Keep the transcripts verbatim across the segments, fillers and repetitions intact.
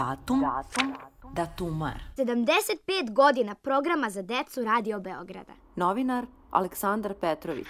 Datum, datum, datumar. sedamdeset pet godina programa za decu Radio Beograda. Novinar Aleksandar Petrović.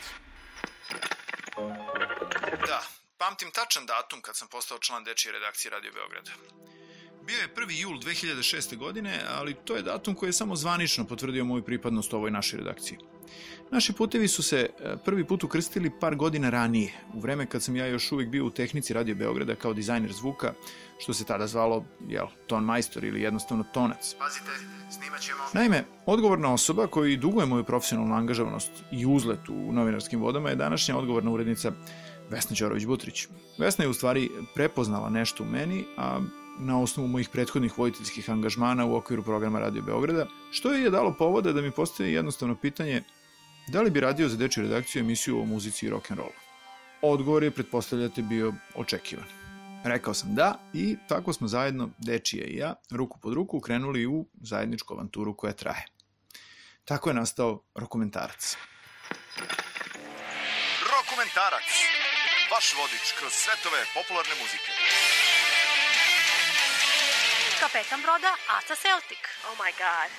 Da, pamtim tačan datum kad sam postao član dečije redakcije Radio Beograda. Bio je prvi jul dve hiljade šeste. godine, ali to je datum koji je samo zvanično potvrdio moju pripadnost ovoj našoj redakciji. Naši putevi su se prvi put ukrstili par godina ranije, u vreme kad sam ja još uvijek bio u tehnici Radio Beograda kao dizajner zvuka, što se tada zvalo, jel, ton majstor ili jednostavno tonac. Pazite, snimat ćemo. Naime, odgovorna osoba koji duguje moju profesionalnu angažovanost i uzlet u novinarskim vodama je današnja odgovorna urednica Vesna Ćorović-Butrić. Vesna je u stvari prepoznala nešto u meni, a na osnovu mojih prethodnih voditeljskih angažmana u okviru programa Radio Beograda, što je dalo povoda da mi postavi jednostavno pitanje da li bi radio za dečju redakciju emisiju o muzici i rock'n'rollu. Odgovor je, pretpostavljate, bio očekivan. Rekao sam da i tako smo zajedno, dečije i ja, ruku pod ruku krenuli u zajedničku avanturu koja traje. Tako je nastao Rokomentarac. Rokomentarac, vaš vodič kroz svetove popularne muzike. Kapetan broda Aca Celtic. Oh my god.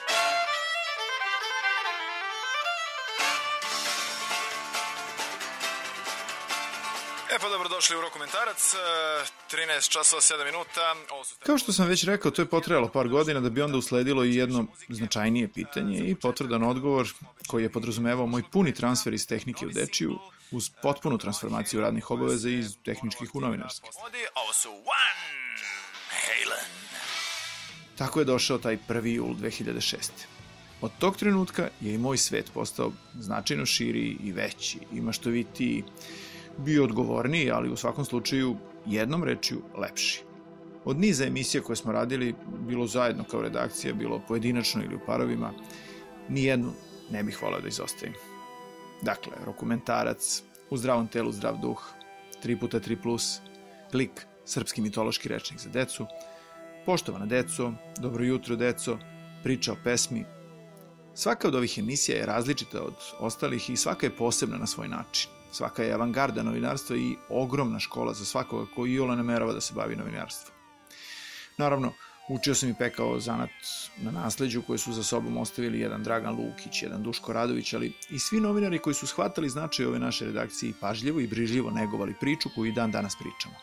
E pa dobrodošli u Rokomentarac, trinaest časova sedam minuta. Kao što sam već rekao, to je potrajalo par godina da bi onda usledilo i jedno značajnije pitanje i potvrdan odgovor koji je podrazumevao moj puni transfer iz tehnike u dečiju uz potpunu transformaciju radnih obaveza iz tehničkih u novinarske. Ovo su Van Halen. Tako je došao taj prvi jul dve hiljade šeste. Od tog trenutka je i moj svet postao značajno širi i veći, i maštovitiji, bio odgovorniji, ali u svakom slučaju jednom rečju lepši. Od niza emisija koje smo radili, bilo zajedno kao redakcija, bilo pojedinačno ili u parovima, nijednu ne bih voleo da izostavim. Dakle, Rokomentarac, U zdravom telu zdrav duh, tri puta tri plus, Klik, srpski mitološki rečnik za decu, Poštovana deco, Dobro jutro deco, Priča o pesmi. Svaka od ovih emisija je različita od ostalih i svaka je posebna na svoj način. Svaka je avangarda novinarstva i ogromna škola za svakoga koji iole namerava da se bavi novinarstvom. Naravno, učio sam i pekao zanat na nasleđu koje su za sobom ostavili jedan Dragan Lukić, jedan Duško Radović, ali i svi novinari koji su shvatali značaj ove naše redakcije i pažljivo i brižljivo negovali priču koju i dan danas pričamo.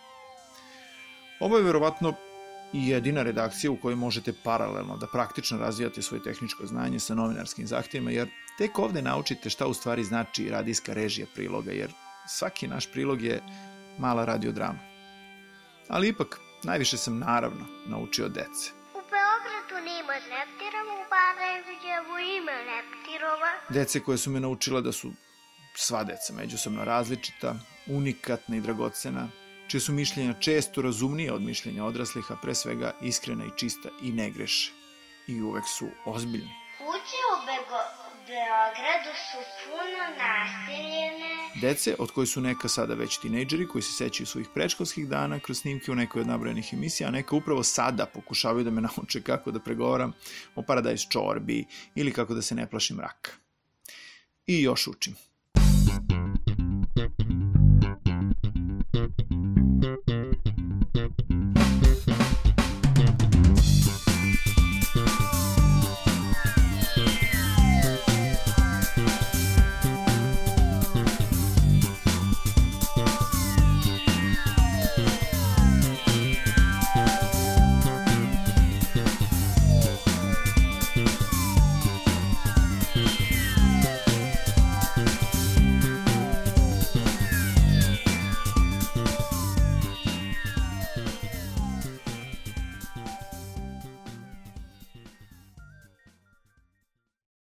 Ovo je verovatno i jedina redakcija u kojoj možete paralelno da praktično razvijate svoje tehničko znanje sa novinarskim zahtjevima, jer tek ovde naučite šta u stvari znači radijska režija priloga, jer svaki naš prilog je mala radiodrama. Ali ipak, najviše sam naravno naučio od dece. U Beogradu nema leptirova, u Barajevu ima leptirova. Dece koje su me naučila da su sva deca međusobno različita, unikatna i dragocena, čije su mišljenja često razumnije od mišljenja odraslih, a pre svega iskrena i čista i ne greše. I uvek su ozbiljni. Kuće u Beogradu su puno naseljene. Dece, od koji su neka sada već tinejdžeri koji se sećaju svojih predškolskih dana kroz snimke u nekoj od nabrojenih emisija, a neka upravo sada pokušavaju da me nauče kako da pregovaram o paradajz čorbi ili kako da se ne plašim raka. I još učim.